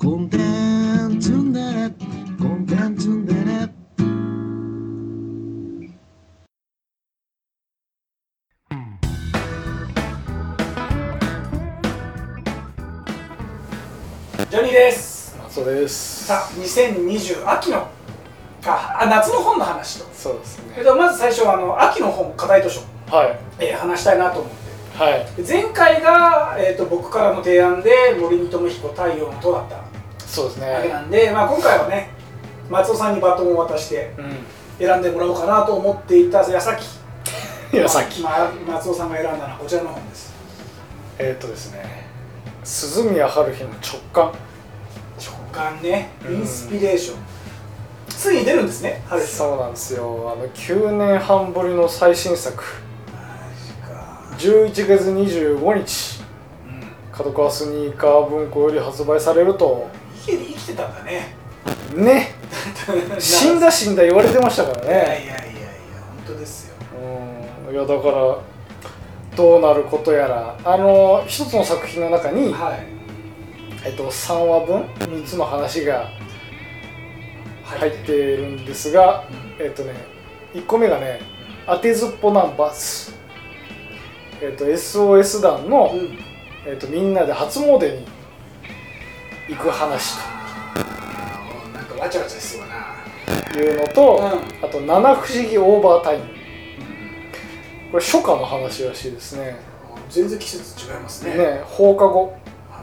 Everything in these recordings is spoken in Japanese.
コンテンツンデレコンテンツンデレジョニーです。 松尾です。 さあ、2020秋の夏の本の話と。 そうですね。 まず最初は秋の本課題図書、 はい。 話したいなと思って。 はい。 で前回が、僕からの提案で森見智彦太陽の塔だったそうですね。 わけなんで、今回はね松尾さんにバトンを渡して選んでもらおうかなと思っていた矢先、松尾さんが選んだのはこちらの本です。 ですね、鈴宮春日の直感ね、インスピレーション、ついに出るんですね、春日。 そうなんですよ。9年半ぶりの最新作、11月25日、角川スニーカー文庫より発売されると。 家で生きてたんだね。 死んだ言われてましたからね。 いや本当ですよ。 いやだからどうなることやら、一つの作品の中に、3話分3つの話が入っているんですが、1個目がね、当てずっぽナンバーズ、SOS 団の、みんなで初詣に行く話なんかわちゃわちゃしそうだというのと、あと七不思議オーバータイム、これ初夏の話らしいですね。 全然季節違いますね。 放課後、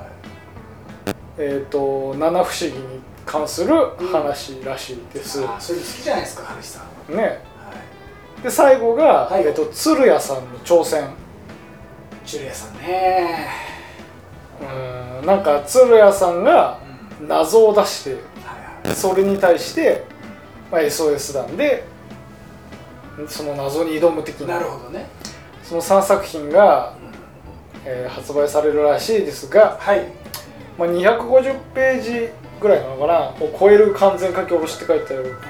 七不思議に関する話らしいです。 そういうの好きじゃないですか、春日さん。 で最後が、鶴屋さんの挑戦。 鶴屋さんね。 なんか鶴屋さんが謎を出して、それに対して、SOS 団でその謎に挑む的な。 なるほどね。 その3作品が、発売されるらしいですが、250ページぐらいなのかなを超える完全書き下ろしって書いてある。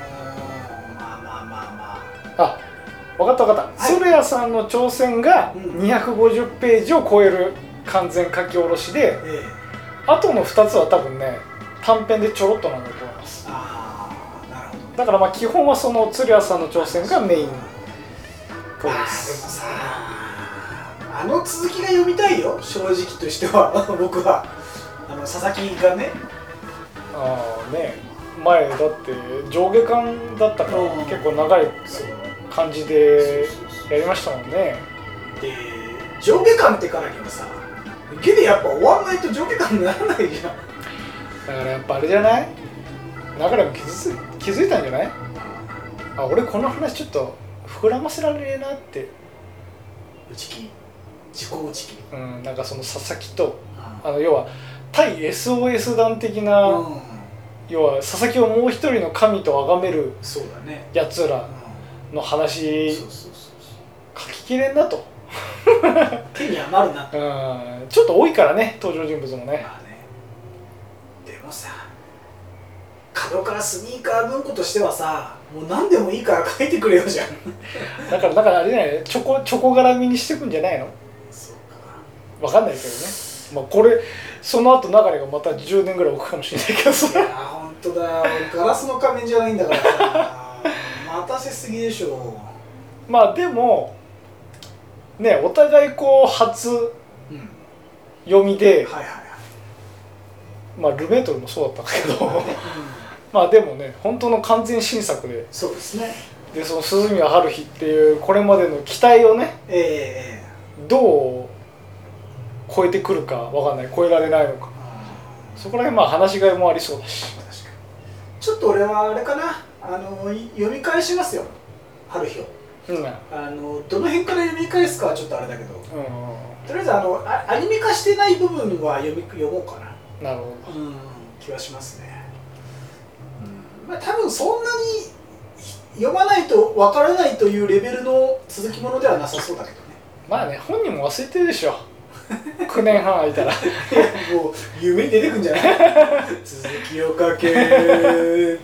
分かった、鶴屋さんの挑戦が250ページを超える完全書き下ろしで、あとの2つは多分ね短編でちょろっとなんだと思います。だから基本はその鶴屋さんの挑戦がメインっぽいです。 でもさ、続きが読みたいよ、正直としては。僕は佐々木がね、 前だって上下巻だったから結構長い感じでやりましたもんね。 で上下巻ってからにはさ、ゲでやっぱ終わんないと上下巻にならないじゃん。 だからやっぱあれじゃない、中でも気づいたんじゃない。俺この話ちょっと膨らませられねえなって。 自己打ち切り。 なんかその佐々木と、要は対 SOS 団的な、要は佐々木をもう一人の神と崇めるやつらの話、書ききれんなと。 手に余るなと。 ちょっと多いからね、登場人物もね。 でもさ、角川スニーカー文庫としてはさ、もう何でもいいから書いてくれよじゃん。 だからあれじゃない、チョコ絡みにしてくんじゃないの。 そうか、 分かんないけどね。これその後流れがまた10年ぐらい置くかもしれないけどさ。 いや本当だよ、ガラスの仮面じゃないんだからさ。待たせすぎでしょ。 でもね、お互い初読みで、ルメートルもそうだったけど、でもね、本当の完全新作で。 そうですね。 でその鈴宮春日っていうこれまでの期待をね、どう超えてくるかわかんない、超えられないのか、そこら辺話しがいもありそうだし。確かにちょっと俺はあれかな、読み返しますよ、春日を。どの辺から読み返すかはちょっとあれだけど、とりあえずアニメ化してない部分は読もうかな。 なるほど。 気はしますね。多分そんなに読まないとわからないというレベルの続きものではなさそうだけどね。 本人も忘れてるでしょ。9年半空いたら。 もう夢に出てくんじゃない。続きを書けー。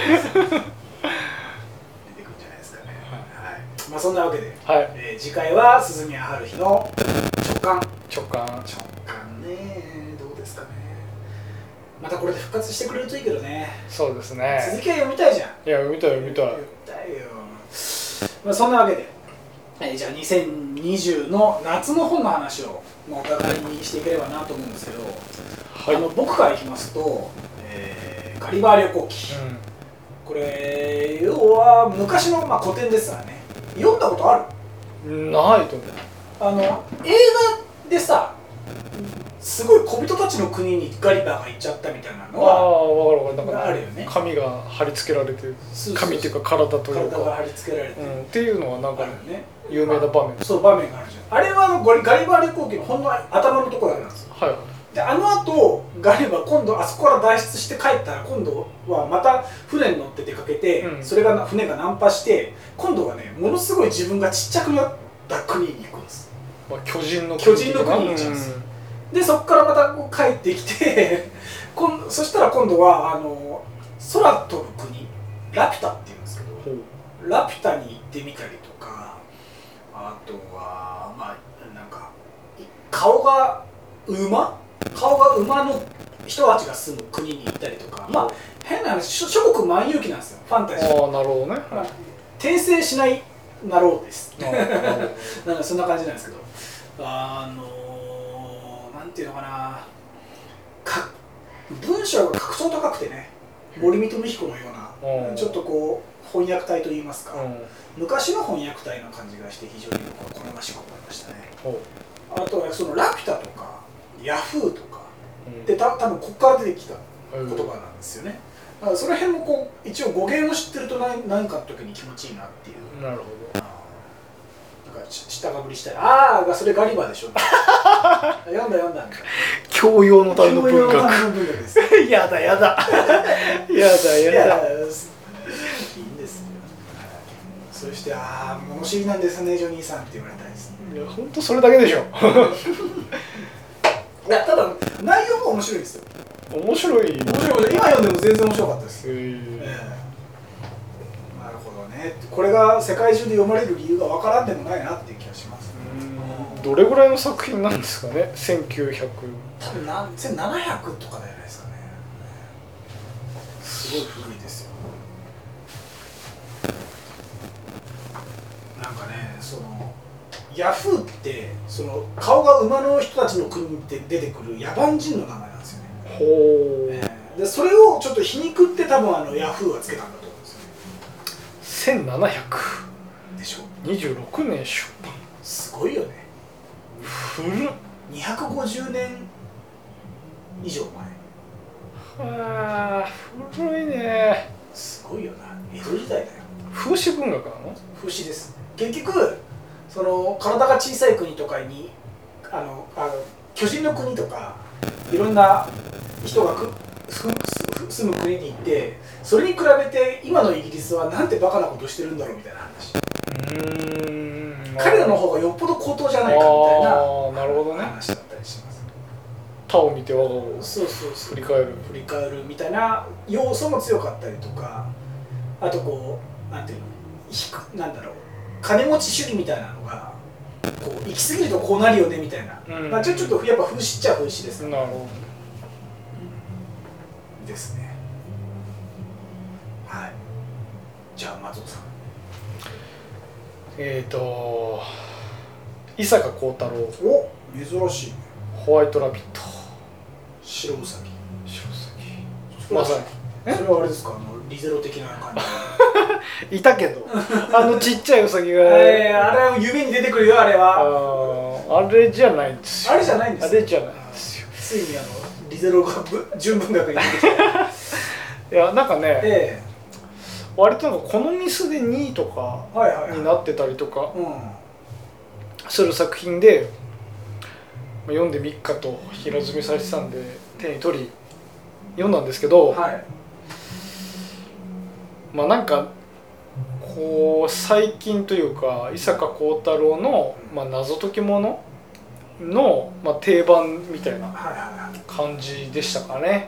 そんなわけで、次回は鈴宮春日の直感ね。どうですかね。 またこれで復活してくれるといいけどね。 そうですね。 続きは読みたいじゃん。 いや読みたい。 読みたいよ。まあそんなわけで、じゃあ2020の夏の本の話をお互いにしていければなと思うんですけど、はい、僕からいきますと、ガリバー旅行記、これ要は昔の、古典ですからね。読んだことある？ ないと思う。 映画でさ、すごい小人たちの国にガリバーが行っちゃったみたいなのは分かるあるよね。 紙が貼り付けられてる、紙っていうか体というか体が貼り付けられてる、 っていうのはなんか有名な場面。 そう場面があるじゃん。あれはガリバー旅行記のほんの頭のところだけなんですよ。 はい。 で後ガリバー今度あそこから脱出して帰ったら今度はまた船に乗って出かけて、それが船が難破して今度はねものすごい自分がちっちゃくなった国に行くんです。 巨人の国に行っちゃうんです。でそこからまた帰ってきてそしたら今度は空飛ぶ国ラピュタっていうんですけど、ラピュタに行ってみたりとか、あとはなんか顔が馬の人たちが住む国に行ったりとか、変な話、諸国万有記なんですよ、ファンタジー。 なるほどね。 転生しないなろうです。なんかそんな感じなんですけど、なんていうのかな、文章が格調高くてね、森見富彦のような、ちょっとこう翻訳体といいますか、昔の翻訳体の感じがして非常に僕は好ましく思いましたね。あとはそのラピュタとかヤフーとかで多分ここから出てきた言葉なんですよね。だからその辺もこう一応語源を知ってると何かの時に気持ちいいなっていう。なるほど。なんか下かぶりしたり、それガリバーでしょ。読んだみたいな。 教養のための文学。 です。 やだ。 いいんですよ。そして物知りなんですねジョニーさんって言われたいですね。 いや本当それだけでしょ。 いやただ内容も面白いですよ。 面白い。 今読んでも全然面白かったです。なるほどね。これが世界中で読まれる理由がわからんでもないなっていう気がします。 どれぐらいの作品なんですかね。1900。 多分1700とかじゃないですかね。すごい古いですよ。なんかね、ヤフーって顔が馬の人たちの国って出てくる野蛮人の名前なんですよね。でそれをちょっと皮肉って多分ヤフーはつけたんだと思うんですよね。 1700 でしょ。 26年出版。 すごいよね。 古っ。 250年以上前。古いね。 すごいよな。江戸時代だよ。 風刺文学なの？ 風刺です。結局体が小さい国とかに巨人の国とかいろんな人が住む国に行って、それに比べて今のイギリスはなんてバカなことしてるんだろうみたいな話。彼らの方がよっぽど高等じゃないかみたいな話だったりします。 他を見て我がを振り返るみたいな要素も強かったりとか、あとなんていうの、なんだろう、金持ち主義みたいなのが行き過ぎるとこうなるよねみたいな、ちょっとやっぱ風刺っちゃ風刺ですね。 なるほどですね。はい。じゃあ松尾さん。 伊坂幸太郎。 お、珍しい。 ホワイトラビット。 白ウサギ。 まさに。 それはあれですか、リゼロ的な感じ。いたけど、ちっちゃいウサギが。 あれは夢に出てくるよ、あれは。 あれじゃないんですよ。 あれじゃないんですよ。 あれじゃないんですよ。 ついにリゼロが純文学に出てきた。 いや、なんかね、割となんかこのミスで2位とかになってたりとかする作品で、読んでみっかと平積みされてたんで手に取り読んだんですけど、なんか最近というか伊坂幸太郎の、謎解きものの、定番みたいな感じでしたかね。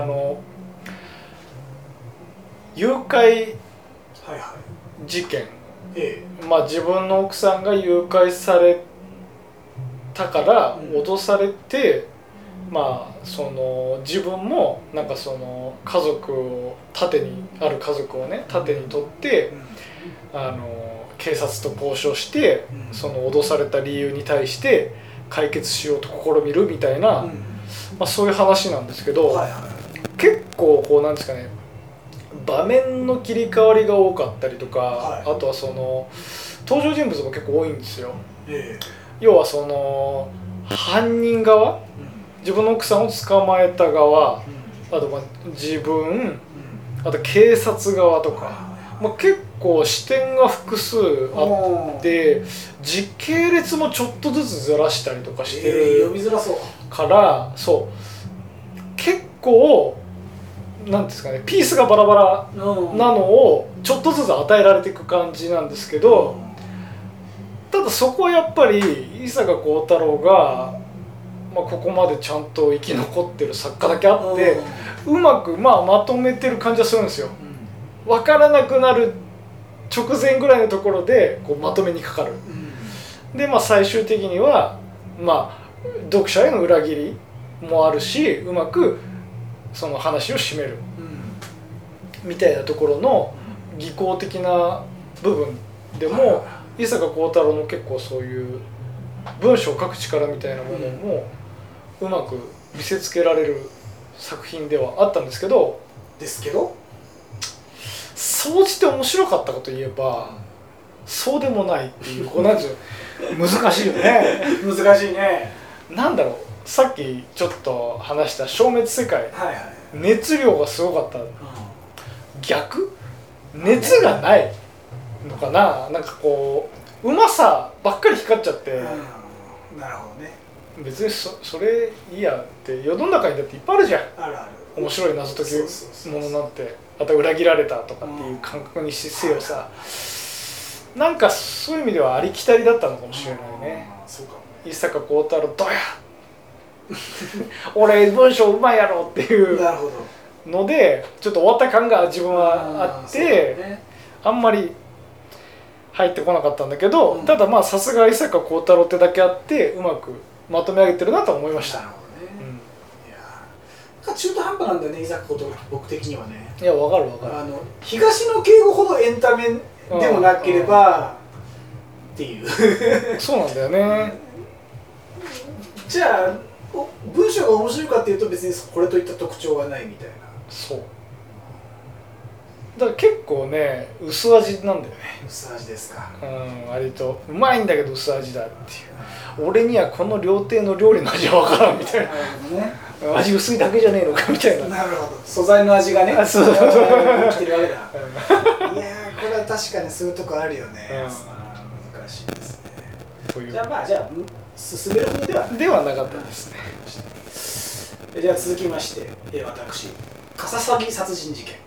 誘拐事件、自分の奥さんが誘拐されたから脅されてまあその自分もなんかその家族をある家族をね盾にとって警察と交渉してその脅された理由に対して解決しようと試みるみたいな、まあ、そういう話なんですけど、結構こうなんですかね、場面の切り替わりが多かったりとか、あとはその登場人物も結構多いんですよ。要はその犯人側、自分の奥さんを捕まえた側、あとまあ自分、あと警察側とか、まあ、結構視点が複数あって時系列もちょっとずつずらしたりとかしてる読みづらそうから、そう結構なんですかね、ピースがバラバラなのをちょっとずつ与えられていく感じなんですけど、ただそこはやっぱり伊坂幸太郎が、まあ、ここまでちゃんと生き残ってる作家だけあってうまくまとめてる感じはするんですよ。分からなくなる直前ぐらいのところでこうまとめにかかる。でまあ最終的にはまあ読者への裏切りもあるし、うまくその話を締める、みたいなところの技巧的な部分でも伊坂幸太郎の結構そういう文章を書く力みたいなものもうまく見せつけられる作品ではあったんですけど、総じて面白かったかといえばそうでもないっていう、こうなんていうの難しいよね難しいね。 なんだろう、さっきちょっと話した消滅世界、熱量がすごかった、逆熱がないのかな、なんかこううまさばっかり光っちゃって、 なるほどね。 別にそれいいやって世の中にだっていっぱいあるじゃん。 あるある。 面白い謎解きものなんて、あと裏切られたとかっていう感覚にせよさ、なんかそういう意味ではありきたりだったのかもしれないね。 そうかもね。 伊坂幸太郎どや俺文章うまいやろっていうのでちょっと終わった感が自分はあって、あんまり入ってこなかったんだけど、ただまあさすが伊坂幸太郎ってだけあってうまくまとめ上げてるなと思いました。 中途半端なんだよね、伊坂幸太郎、僕的にはね。 いや、わかるわかる。 東野圭吾ほどエンタメでもなければっていうそうなんだよね。 じゃあ文章が面白いかっていうと別にこれといった特徴はないみたいな。 そうだから結構ね薄味なんだよね。 薄味ですか。 割とうまいんだけど薄味だっていう、俺にはこの料亭の料理の味は分からんみたいな、味薄いだけじゃねえのかみたいな。 なるほど、素材の味がね生きてるわけだ。いやこれは確かにそういうとこあるよね。難しいですね。じゃあ進めるほどではなかったですね。じゃあ続きまして私、笠崎殺人事件。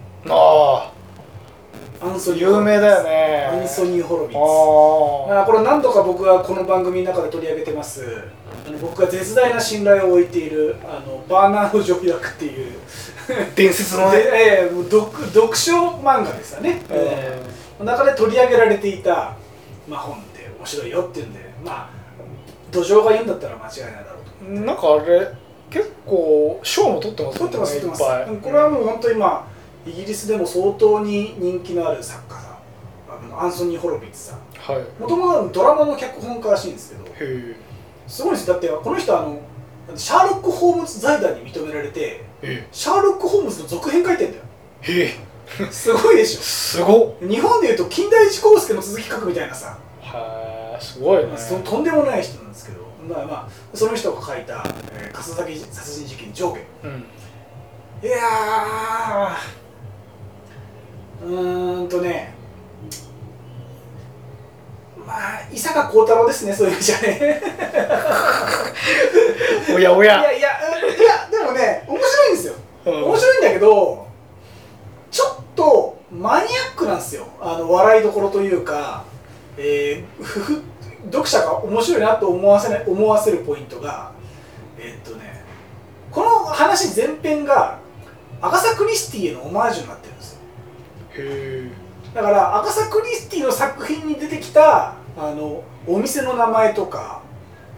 有名だよね。 アンソニー・ホロビッツ。これ何度か僕はこの番組の中で取り上げてます。僕が絶大な信頼を置いているバーナード・ジョビアクっていう伝説のね、 読書漫画ですよね。中で取り上げられていた、本で面白いよっていうんで、土壌が言うんだったら間違いないだろうと。 なんかあれ結構賞も取ってますよね。 取ってます。これはもう本当にイギリスでも相当に人気のある作家さん、アンソニー・ホロビッツさん。もともとドラマの脚本家らしいんですけど、すごいです。だってこの人シャーロック・ホームズ財団に認められて、シャーロック・ホームズの続編書いてんだよ。すごいでしょ。 すごっ。 日本でいうと金田一耕助の続き書くみたいなさ。 すごいね。 とんでもない人なんですけど、その人が書いた笠崎殺人事件上下。いや伊坂幸太郎ですね、そういう意味じゃね。 おやおや。 いやでもね面白いんですよ。面白いんだけどちょっとマニアックなんですよ。笑いどころというか、読者が面白いなと思わせるポイントが、この話全編がアガサ・クリスティへのオマージュになってるんですよ。だからアガサ・クリスティの作品に出てきたお店の名前とか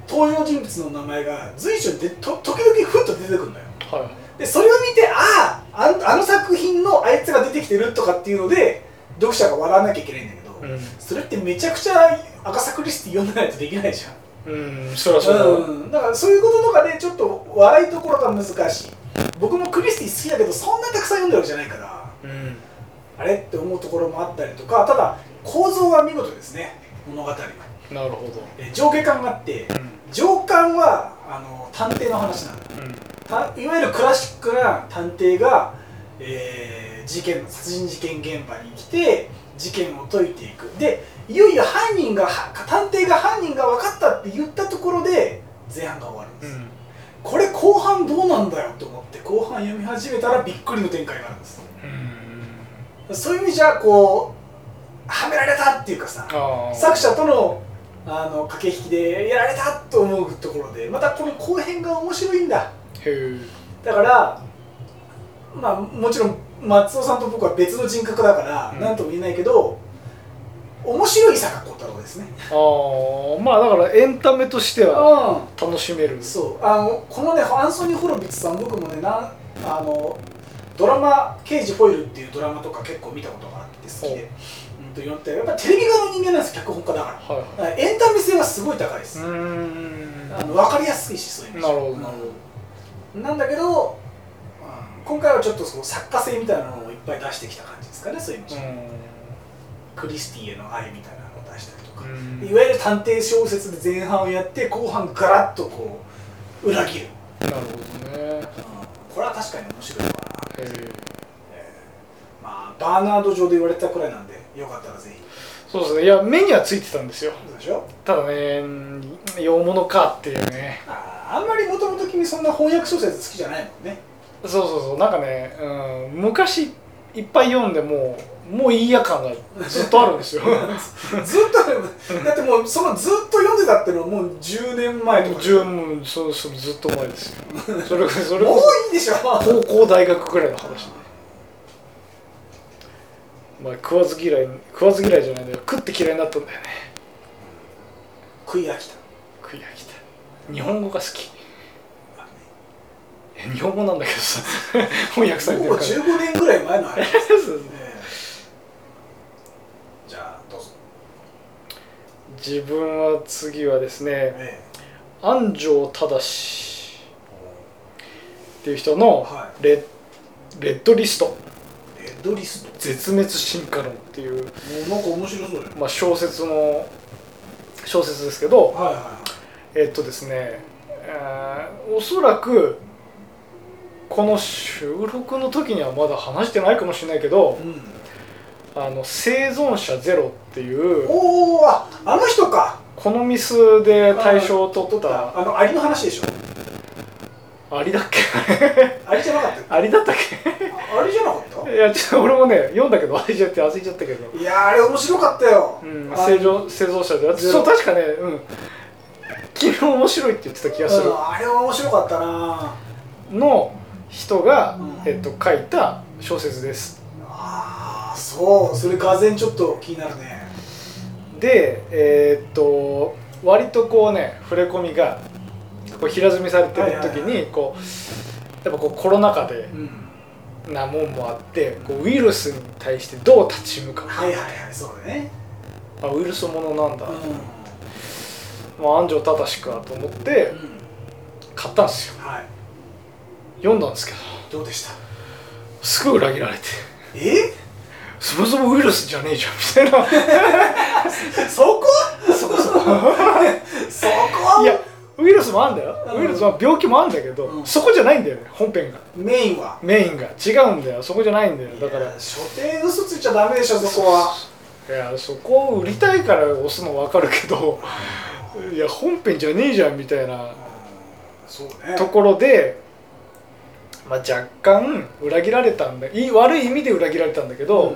登場人物の名前が随所で時々ふっと出てくるのよ。 はい。 でそれを見てあの作品のあいつが出てきてるとかっていうので読者が笑わなきゃいけないんだけど、それってめちゃくちゃアガサ・クリスティ読んでないとできないじゃん。 そりゃそうだ、 だからそういうこととかでちょっと笑いどころが難しい。僕もクリスティ好きだけどそんなたくさん読んでるわけじゃないから、あれって思うところもあったりとか、ただ構造は見事ですね、物語は。 なるほど。 上下巻があって、上巻は探偵の話なんだ、いわゆるクラシックな探偵が、殺人事件現場に来て事件を解いていく。でいよいよ探偵が犯人が分かったって言ったところで前半が終わるんです、これ後半どうなんだよと思って後半読み始めたらびっくりの展開があるんです、そういう意味じゃこうはめられたっていうかさ、作者との駆け引きでやられたと思うところでまたこの後編が面白いんだ。だからまあもちろん松尾さんと僕は別の人格だから何とも言えないけど、面白い坂幸太郎ですね。 まあだからエンタメとしては楽しめる。 そうこのねアンソニー・ホロビッツさん、僕もねドラマ「刑事フォイル」っていうドラマとか結構見たことがあって好きで、やっぱテレビ側の人間なんです、脚本家だから、だからエンタメ性はすごい高いです。分かりやすいし、そういう意味で。なるほどなるほど。なんだけど今回はちょっとその作家性みたいなのをいっぱい出してきた感じですかね、そういう意味で。クリスティへの愛みたいなのを出したりとか、いわゆる探偵小説で前半をやって後半ガラッとこう裏切る。 なるほどね。 これは確かに面白いかな。まあバーナード上で言われてたくらいなんでよかったらぜひ。 そうですね。いや目にはついてたんですよ。 そうでしょ。 ただね、洋物かっていうね。 あんまりもともと君そんな翻訳小説好きじゃないもんね。 そうなんかね、昔いっぱい読んでもういいや感がずっとあるんですよ。 ずっとだってもうそのずっと読んでたってのはもう10年前とか。 そうずっと前ですよ。それもういいでしょ。 高校大学ぐらいの話で。まあ食わず嫌いじゃないんだよ。食って嫌いになったんだよね。 食い飽きた。 日本語が好き。日本語なんだけどさ、翻訳されてるから。 もう15年ぐらい前の話ですね。じゃあどうぞ。 自分は次はですね、安城忠っていう人のレッドリスト。絶滅進化論っていう、 なんか面白そうだよ。 まあ小説ですけど、ですね、おそらくこの収録の時にはまだ話してないかもしれないけど、生存者ゼロっていう、 あの人か。 このミスで大賞を取ったアリの話でしょ。 アリだっけ。 アリじゃなかったっけ。 アリだったっけ。 アリじゃなかった。 いや俺もね読んだけどアリじゃって忘れちゃったけど。 いやあれ面白かったよ。 生存者で、そう確かね、君も面白いって言ってた気がする。 あれは面白かったな。 の人が書いた小説です。 そう、それがぜんちょっと気になるね。 で割とこうね触れ込みがこう平積みされてる時にこうやっぱこうコロナ禍でなもんもあってこうウイルスに対してどう立ち向かうか。 そうだね。 ウイルスものなんだ、安城忠かと思って買ったんですよ。読んだんですけどどうでした。 すぐ裏切られて、そもそもウイルスじゃねえじゃんみたいな。 そこいやウイルスもあるんだよ。ウイルスは病気もあるんだけど、そこじゃないんだよね。本編がメインが違うんだよ。そこじゃないんだよ。だから書店嘘ついちゃダメでしょ。そこは。 いやそこを売りたいから押すの分かるけど、いや本編じゃねえじゃんみたいなところで、まあ、若干裏切られたんだ。悪い意味で裏切られたんだけど、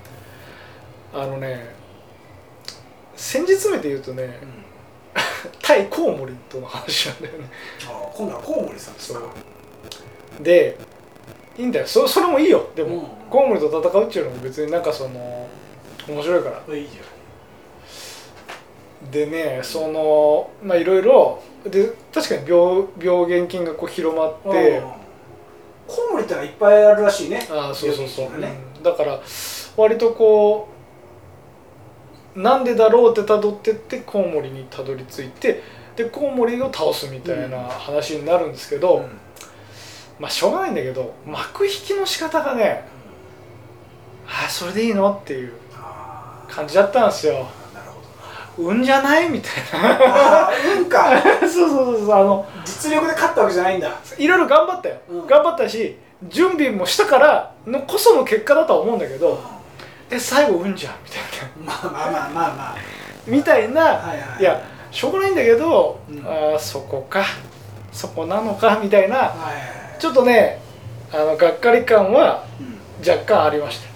先日目で言うとね、対コウモリとの話なんだよね。 今度はコウモリさんですか。 でいいんだよ。それもいいよ。でも、コウモリと戦うっていうのも別になんかその面白いから。 いいじゃん。 でね、まあいろいろで確かに病原菌がこう広まってコウモリってのはいっぱいあるらしいね。 そうそうそう、 ね、 だから割とこうなんでだろうってたどってってコウモリにたどり着いてでコウモリを倒すみたいな話になるんですけど、まあしょうがないんだけど幕引きの仕方がね、それでいいのっていう感じだったんですよ。運じゃないみたいな。 運か。 そうそうそうそう実力で勝ったわけじゃないんだ。 いろいろ頑張ったよ、頑張ったし準備もしたからのこその結果だとは思うんだけど、最後運じゃんみたいな。 まあみたいな、いやしょうがないんだけど、そこかそこなのかみたいな、ちょっとねがっかり感は若干ありました。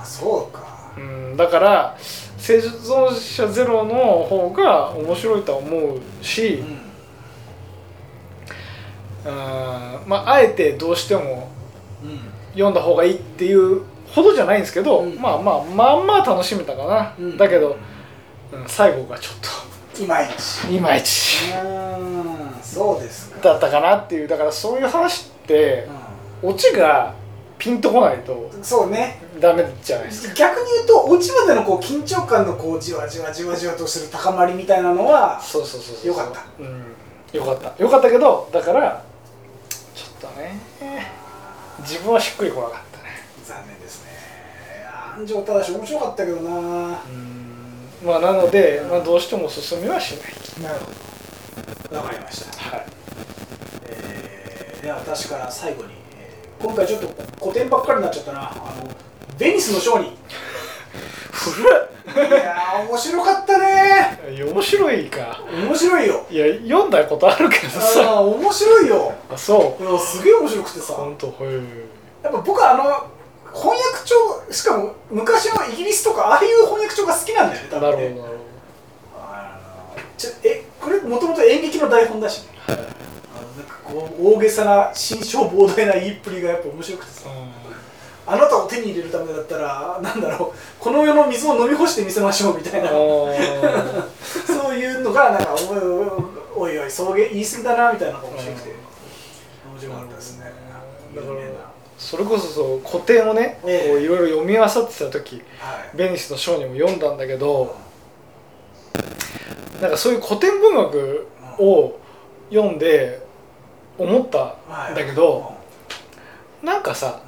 そうか。 だから生存者ゼロの方が面白いとは思うし、まああえてどうしても読んだ方がいいっていうほどじゃないんですけど、まあ楽しめたかな、だけど、最後がちょっといまいちそうですかだったかなっていう。だからそういう話って、オチがピンとこないとそうねダメじゃないですか。 逆に言うと落ちまでのこう緊張感のこうじわじわとする高まりみたいなのはよかった。 よかったけど、だからちょっとね自分はしっくりこなかったね。 残念ですね。安城正面白かったけどな。 まあなので、どうしてもおすすめはしない。 なるほど、わかりました。では私から最後に、今回ちょっと古典ばっかりになっちゃったな。ベニスの商人。 古っ。 いやー面白かったね。 面白いか。 面白いよ。 いや読んだことあるけどさ。 面白いよ。 そう。 すげえ面白くてさ。 本当。 やっぱ僕は翻訳帳、しかも昔のイギリスとかああいう翻訳帳が好きなんだよね。多分ね。なるほど。これもともと演劇の台本だしね。なんかこう大げさな心象膨大な言いっぷりがやっぱ面白くてさ。あなたを手に入れるためだったらなんだろう、この世の水を飲み干してみせましょうみたいなそういうのがなんかおいそう言い過ぎだなみたいなのが面白くて面白かったですね。 だからそれこそ古典をねいろいろ読み漁ってた時、ベニスの商人も読んだんだけど、なんかそういう古典文学を読んで思ったんだけど、なんかさ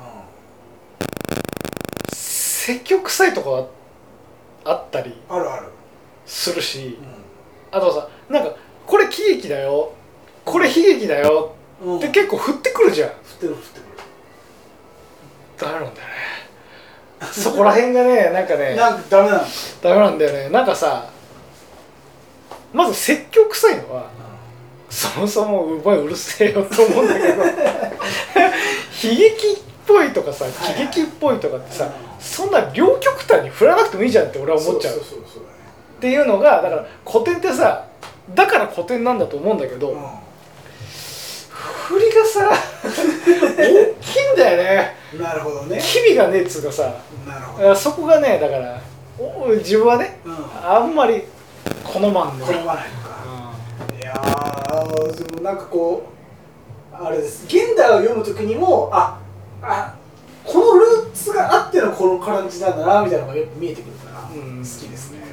説教臭いとこあったりするし、あとさなんかこれ喜劇だよこれ悲劇だよって結構振ってくるじゃん。振ってるダメなんだよねそこら辺がねなんかねダメなんだよね。なんかさまず説教臭いのは、そもそもうるせえよと思うんだけど悲劇っぽいとかさ喜劇っぽいとかってさ、そんな両極端に振らなくてもいいじゃんって俺は思っちゃうっていうのが、だから古典ってさだから古典なんだと思うんだけど、振りがさ大きいんだよね。 なるほどね。 機微がねえっつうかさ、 なるほど。 そこがねだから自分はね、あんまり好まないのか。いやーでもなんかこうあれです。現代を読むときにもこのルーツがあってのこの感じなんだなみたいなのがよく見えてくるから好きですね。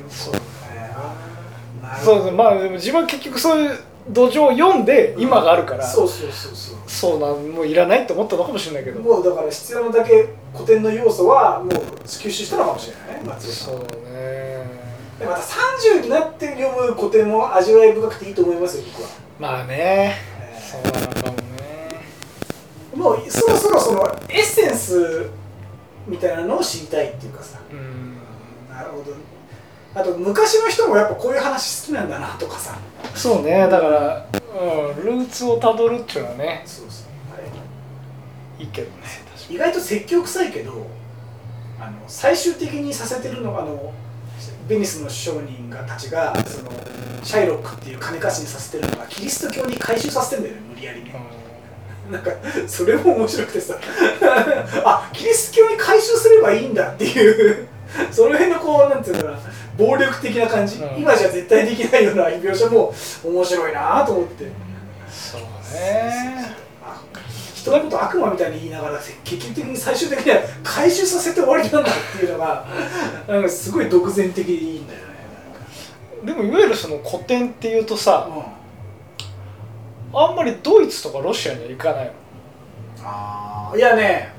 そうまあでも自分は結局そういう土壌を読んで今があるから、そうなんもういらないって思ったのかもしれないけど、もうだから必要なだけ古典の要素はもう吸収したのかもしれないね、松井さん。そうね。でまた30になって読む古典も味わい深くていいと思いますよ僕は。まあね、そうなのかもね。もうそろそろそのエッセンスみたいなのを知りたいっていうかさ。なるほど。あと昔の人もやっぱこういう話好きなんだなとかさ。そうね、だから、ルーツをたどるっていうのはね、いいけどね。意外と説教臭いけど最終的にさせてるのがベニスの商人たちがそのシャイロックっていう金貸しにさせてるのがキリスト教に改宗させてるんだよね、無理やりね。なんかそれも面白くてさキリスト教に改宗すればいいんだっていうその辺のこうなんていうのかな、 暴力的な感じ、 うん、 今じゃ絶対できないような描写も面白いなと思って。 そうね、 人のこと悪魔みたいに言いながら結局的に最終的には回収させて終わりなんだっていうのがなんかすごい独善的でいいんだよね。 でもいわゆるその古典っていうとさ、うん、あんまりドイツとかロシアには行かないの。 ああ、いやね、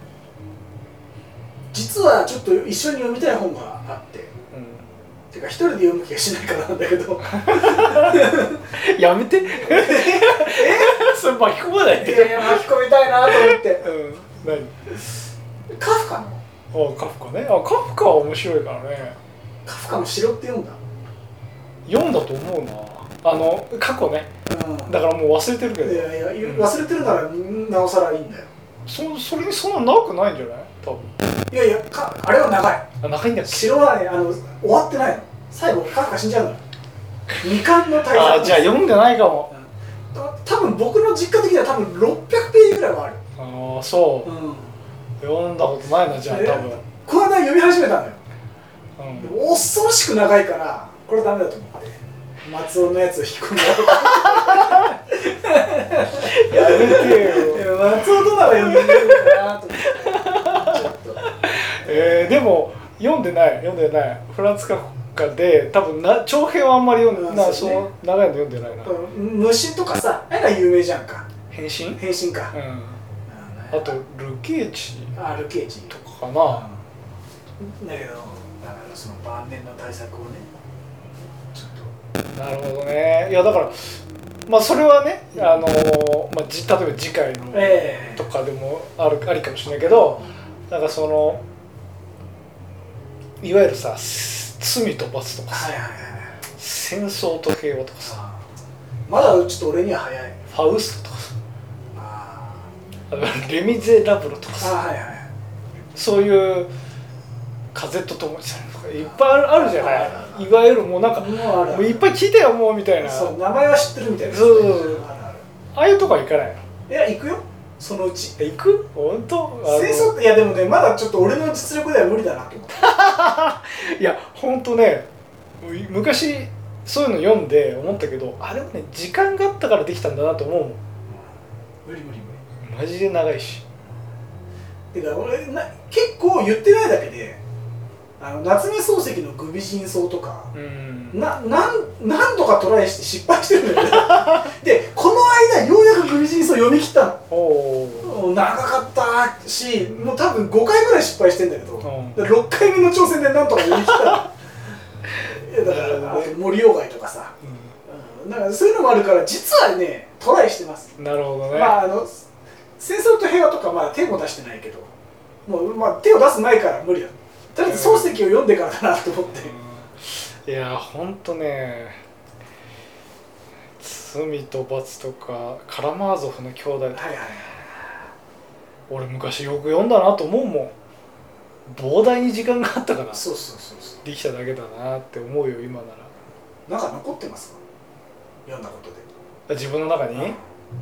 実はちょっと一緒に読みたい本があって、てか一人で読む気がしないからなんだけどやめてそれ巻き込まないで。 いやいや、巻き込みたいなと思って、 うん、何？ カフカの、 カフカね。カフカは面白いからね。 カフカの城って読んだ？ 読んだと思うな、過去ね、うん、だからもう忘れてるけど。 いやいや、忘れてるならなおさらいいんだよ。 それにそんな長くないんじゃない？多分。 いやいや、あれは長い。 長いんだっけ？ 城はね、終わってないの。最後カフカ死んじゃうの。未完の大作。 あ、じゃあ読んでないかも。 多分僕の実家的には多分600ページぐらいはある。 ああ、そう、うん、読んだことないな、じゃあ多分。 この間読み始めたんだよ、 うん、 恐ろしく長いからこれダメだと思って松尾のやつを引き込んでやめてよ。 松尾となら読んでみるかなと思ってちょっとでも読んでないフランツカフカで多分長編はあんまり読んでない、そう長いの読んでないな。 虫とかさ、あれが有名じゃんか。 変身か、うん、あとルケーチとかかな、 だけどその晩年の対策をねちょっと。 なるほどね。いやだからまあそれはね、例えば次回のとかでもありかもしれないけど、なんかそのいわゆるさ、罪と罰とかさ、戦争と平和とかさ、 まだちょっと俺には早い。 ファウストとかさ、レ・ミゼラブルとかさ、そういう風と共にさとかいっぱいあるじゃない。いわゆるもうなんかもういっぱい聞いたよもうみたいな。 そう、名前は知ってるみたいな。 そう、ああいうとこは行かないの？ いや、行くよ、そのうち。 行く？本当？ 戦争って、いやでもね、まだちょっと俺の実力では無理だなと思っていや本当ね、昔そういうの読んで思ったけど、あれはね時間があったからできたんだなと思うもん。 無理マジで長いし。 てか俺結構言ってないだけで、夏目漱石のグビジンソウとか、何度かトライして失敗してるんだよねで、この間ようやくグビジンソウ読み切ったの。長かったし、もう多分5回ぐらい失敗してんだけど、6回目の挑戦でなんとか読み切ったのだからあと森鴎外とかさ、なんかそういうのもあるから実はねトライしてます。 なるほどね。 まあ戦争と平和とかまだ手も出してないけど、もうまあ手を出す前から無理だ。とりあえず漱石を読んでからだなと思って、 いやほんとね、罪と罰とかカラマーゾフの兄弟とか、俺昔よく読んだなと思うもん。膨大に時間があったからできただけだなって思うよ今なら。 なんか残ってますか、読んだことで。 自分の中に、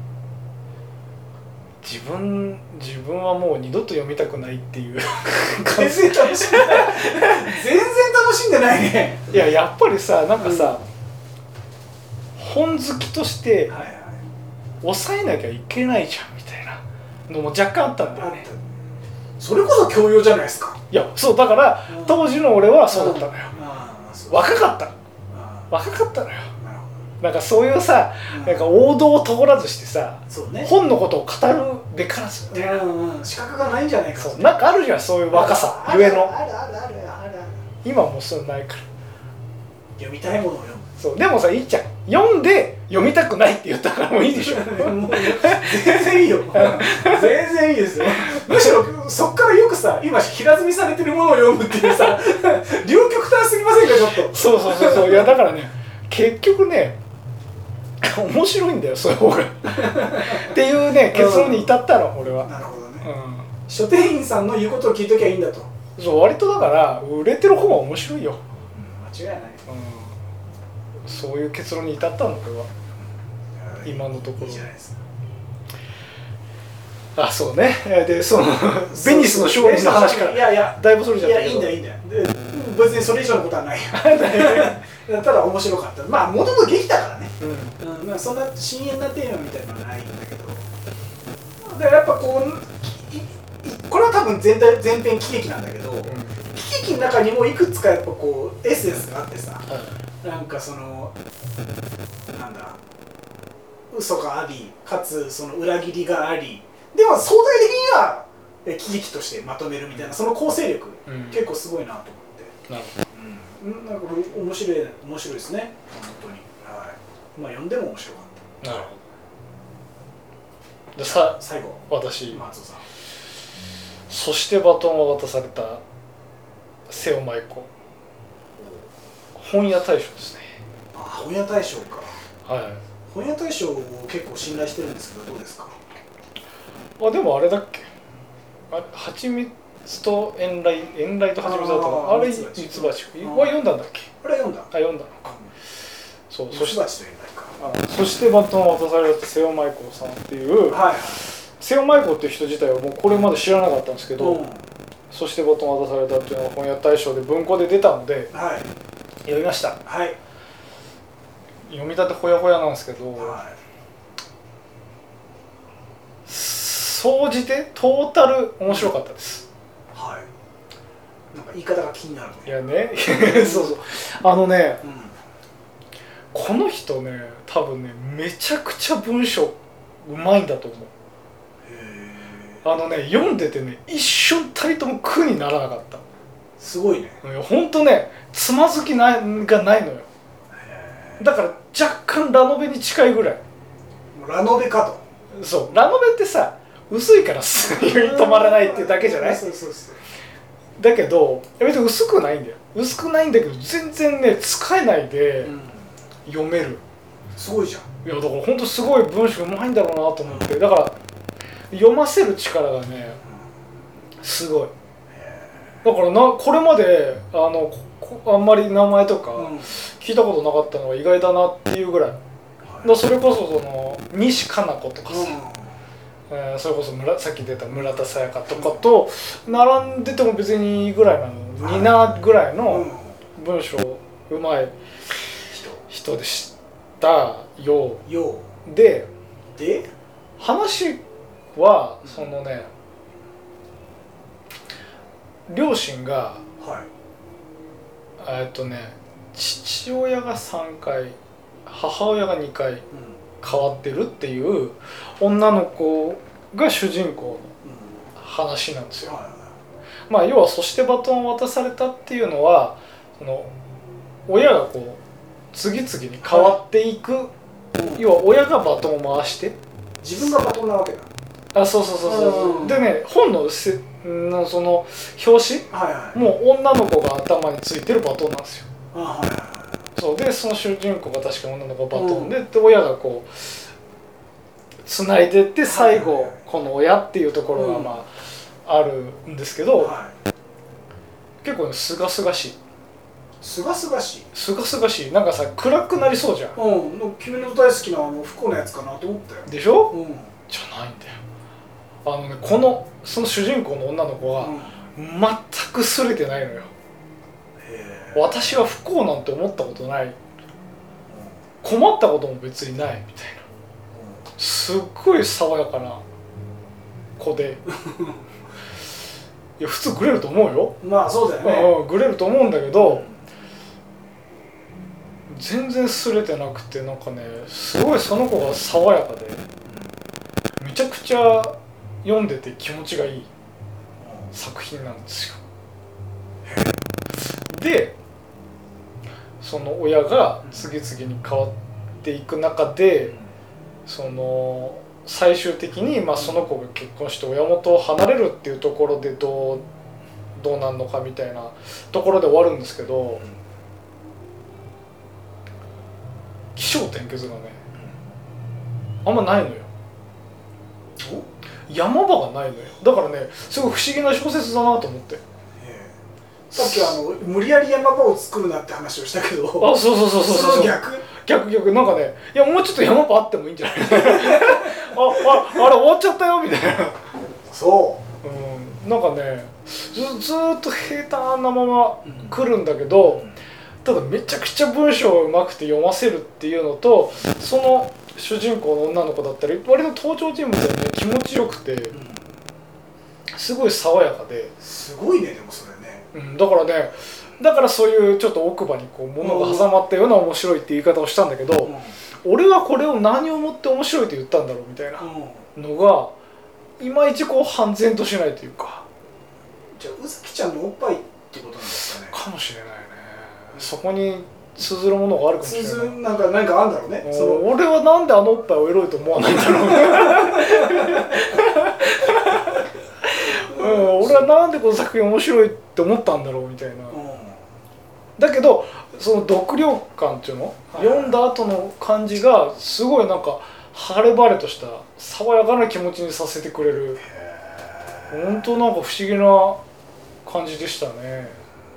自分はもう二度と読みたくないっていう全然楽しんでない全然楽しんでないね。 いややっぱりさ、なんかさ、本好きとして抑えなきゃいけないじゃんみたいなのも若干あったんだよね。 それこそ教養じゃないですか。 いやそうだから、当時の俺はそうだったのよ。若かったのよ。なんかそういうさ、なんか王道を通らずしてさ、本のことを語るべからずみたいな、 資格がないんじゃないか。 そうなんかあるじゃん、そういう若さゆえの。 ある今もうそういうのないから読みたいものを読む。 そうでもさ、いいじゃん、読んで読みたくないって言ったからもういいでしょもう全然いいよ全然いいですよ。むしろそっからよくさ、今平積みされてるものを読むっていうさ両極端すぎませんかちょっと。 そういやだからね、結局ね面白いんだよそういう方がっていうね結論に至ったの俺は。 なるほどね、書店員さんの言うことを聞いときゃいいんだと。 そう割とだから売れてる方は面白いよ、 間違いない。 そういう結論に至ったの俺は今のところ。 いいじゃないですか。 あ、そうね。でそのベニスの勝利の話からだいぶそれじゃったけど、 いやいいんだ別にそれ以上のことはないよただ面白かった。まあもともと劇だからね、まあ、そんな深遠なテーマみたいなのはないんだけど、だからやっぱこうこれは多分全編喜劇なんだけど、喜劇の中にもいくつかやっぱこうエッセンスがあってさ、なんかそのなんだ嘘がありかつその裏切りがあり、でも相対的には喜劇としてまとめるみたいなその構成力、結構すごいなと思って。なるほど。なんか面白いですね本当に。はい。まあ読んでも面白かった。なるほど。で最後私松尾さん。 そしてバトンを渡された瀬尾舞子、本屋大賞ですね。 あ、本屋大賞か。 はい。 本屋大賞を結構信頼してるんですけどどうですか。 あ、でもあれだっけ、はちみつと遠雷とはちみつだったの、あれミツバチは読んだんだっけ。 あれ読んだのか。そう、 ミツバチと遠雷か。 そしてバトンを渡された瀬尾舞子さんっていう、瀬尾舞子っていう人自体はもうこれまで知らなかったんですけど、そしてバトンを渡されたっていうのは本屋大賞で文庫で出たので、読みました。読み立てほやほやなんですけど、総じてトータル面白かったです。 なんか言い方が気になる。 いやねそうこの人ね、多分ねめちゃくちゃ文章うまいんだと思う。読んでてね一瞬たりとも苦にならなかった。 すごいね。 ほんとねつまずきがないのよ。だから若干ラノベに近いぐらい。 ラノベかと。 そう、ラノベってさ薄いからすぐに止まらないっていうだけじゃない。だけど別に薄くないんだよ。薄くないんだけど全然ね使えないで読める。 すごいじゃん。 いやだからほんとすごい文章うまいんだろうなと思って、だから読ませる力がねすごい。だからこれまであんまり名前とか聞いたことなかったのが意外だなっていうぐらい。それこそその西加奈子とかさ、それこそさっき出た村田沙耶香とかと並んでても別にいいぐらいなの、ニナぐらいの文章うまい人でしたよ。で話はそのね、両親が父親が3回母親が2回変わってるっていう女の子が主人公の話なんですよ。まあ要はそしてバトンを渡されたっていうのはその親がこう次々に変わっていく、要は親がバトンを回して自分がバトンなわけだ。 そうでね、本のその表紙、もう女の子が頭についてるバトンなんですよ。そうでその主人公が確か女の子がバトンで、親がこうつないでって最後この親っていうところがまああるんですけど、結構すがすがしい。 すがすがしい。 なんかさ暗くなりそうじゃん。 君の大好きな不幸なやつかなと思ったよ。 でしょ？じゃないんだよ。その主人公の女の子は全くすれてないのよ。私は不幸なんて思ったことない、困ったことも別にないみたいな、すっごい爽やかな子でいや普通グレると思うよ。 まあそうだよね。 グレると思うんだけど、全然すれてなくて、なんかねすごいその子が爽やかでめちゃくちゃ読んでて気持ちがいい作品なんですよ。でその親が次々に変わっていく中で、その最終的にその子が結婚して親元を離れるっていうところでどうなんのかみたいなところで終わるんですけど、起承転結がねあんまないのよ。山場がないのよ。だからねすごい不思議な小説だなと思って。さっき無理やり山場を作るなって話をしたけど、 そうその逆なんかね、いやもうちょっと山場あってもいいんじゃないあれ終わっちゃったよみたいな。 そう、 なんかねずっと平坦なまま来るんだけど、ただめちゃくちゃ文章がうまくて読ませるっていうのと、その主人公の女の子だったり割と登場人物はね気持ちよくて、すごい爽やかで、 すごいね。でもそれね、 だからそういうちょっと奥歯にこう物が挟まったような面白いって言い方をしたんだけど、俺はこれを何をもって面白いと言ったんだろうみたいなのがいまいちこう判然としないというか。 じゃあ宇崎ちゃんのおっぱいってことなんですかね。 かもしれないね。そこに通ずるものがあるかもしれない。 何かあるんだろうね。 俺はなんであのおっぱいをエロいと思わないんだろう俺はなんでこの作品面白いって思ったんだろうみたいな、だけどその読量感っていうの、読んだ後の感じがすごいなんか晴れ晴れとした爽やかな気持ちにさせてくれる、本当なんか不思議な感じでしたね。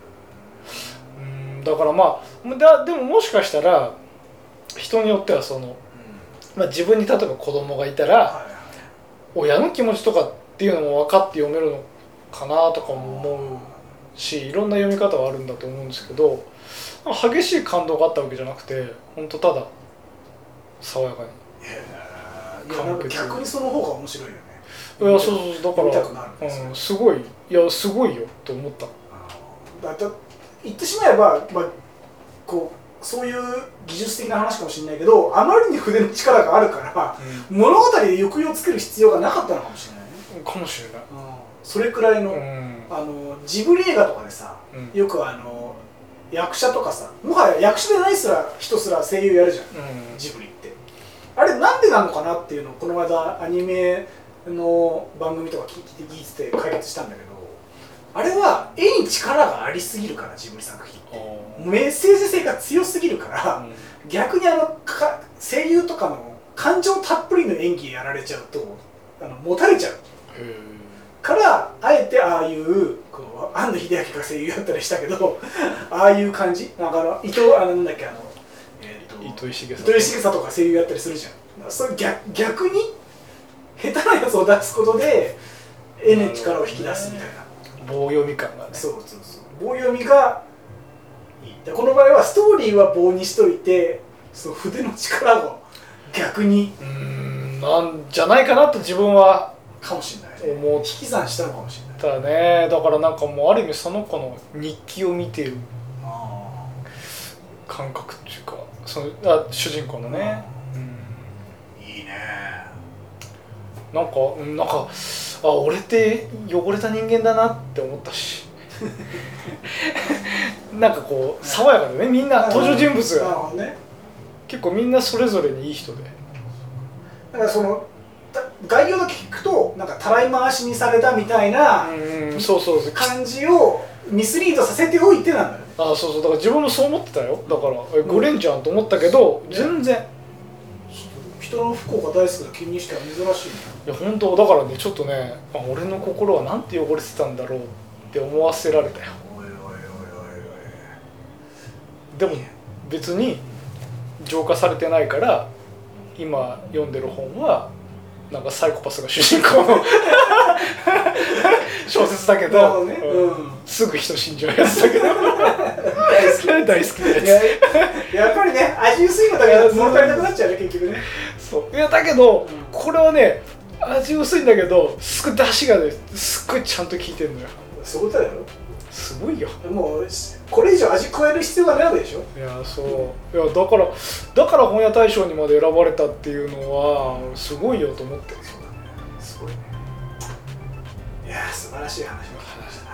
だからまあでももしかしたら人によってはその、自分に例えば子供がいたら、親の気持ちとかっていうのも分かって読めるのかなとかも思うし、いろんな読み方はあるんだと思うんですけど、激しい感動があったわけじゃなくて、本当ただ爽やかに。 いやなんか逆にその方が面白いよね。 いやそうだからすごいすごいよと思った。 言ってしまえば、こうそういう技術的な話かもしれないけど、あまりに筆の力があるから、物語で抑揚をつける必要がなかったのかもしれないね。 かもしれない。 それくらいの、ジブリ映画とかでさ、よく役者とかさ、もはや役者でない人すら声優やるじゃん、ジブリって。あれなんでなのかなっていうのをこの間アニメの番組とか聞いてて解決したんだけど、あれは絵に力がありすぎるから、ジブリ作品ってメッセージ性が強すぎるから、逆に声優とかの感情たっぷりの演技やられちゃうと持たれちゃうから、あえてああいう庵野秀明が声優やったりしたけどああいう感じ、なんか糸井重里が声優やったりするじゃん。それ逆に下手なやつを出すことで絵の力を引き出すみたいな棒読み感がね。そう棒読みがいい。この場合はストーリーは棒にしといて、その筆の力を逆になんじゃないかなと自分はかもしれない、ね、引き算したのかもしれない。 だね。だからなんかもうある意味その子の日記を見てる感覚っていうか、主人公のね、 いいね。 なんか俺って汚れた人間だなって思ったしなんかこう爽やかでね、みんな登場人物が結構みんなそれぞれにいい人で、 だからその概要だけ聞くとなんかたらい回しにされたみたいな感じをミスリードさせておいてなんだよね。 だから自分もそう思ってたよ。だからグレンじゃんと思ったけど、全然人の不幸が大好きな君にしては珍しいね。 いや本当だからね、ちょっとね、俺の心はなんて汚れてたんだろうって思わせられたよ。でも別に浄化されてないから、今読んでる本はなんかサイコパスが主人公の小説だけど、すぐ人死んじゃうやつだけど大好きなやつ。 やっぱりね、味薄いのだけど物足りなくなっちゃうね、結局ね。 いやだけど、これはね味薄いんだけど、すごい出汁がねすっごいちゃんと効いてるのよ。 そうだよ。 すごいよ。 もうこれ以上味加える必要がないわけでしょ。 いやいやだから本屋大賞にまで選ばれたっていうのはすごいよと思って。 すごいね。いや素晴らしい話を聞きました。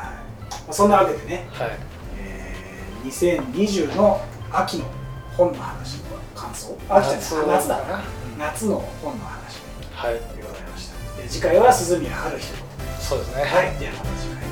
そんなわけでね、2020の秋の本の話の感想、夏だな、夏の本の話でございました。次回は鈴宮春日。 そうですね。 はい、ではまた次回。